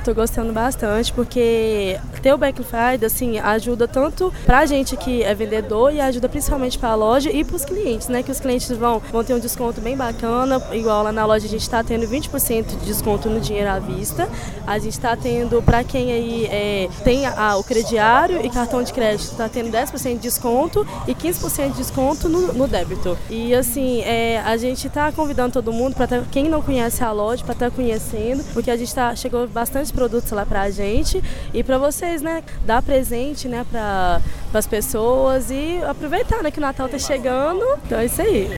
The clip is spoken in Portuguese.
tô gostando bastante, porque ter o Black Friday, assim, ajuda tanto pra gente que é vendedor e ajuda principalmente pra loja e pros clientes, né? Que os clientes vão ter um desconto bem bacana, igual lá na loja a gente tá tendo 20% de desconto no dinheiro à vista. A gente tá tendo, pra quem aí tem o crediário e cartão de crédito, tá tendo 10% de desconto e 15% de desconto no débito. E assim, a gente tá convidando todo mundo, quem não conhece a loja, para estar conhecendo, porque a gente chegou bastante produtos lá pra gente e para vocês, né, dar presente, né, para as pessoas e aproveitar, né, que o Natal tá chegando. Então é isso aí.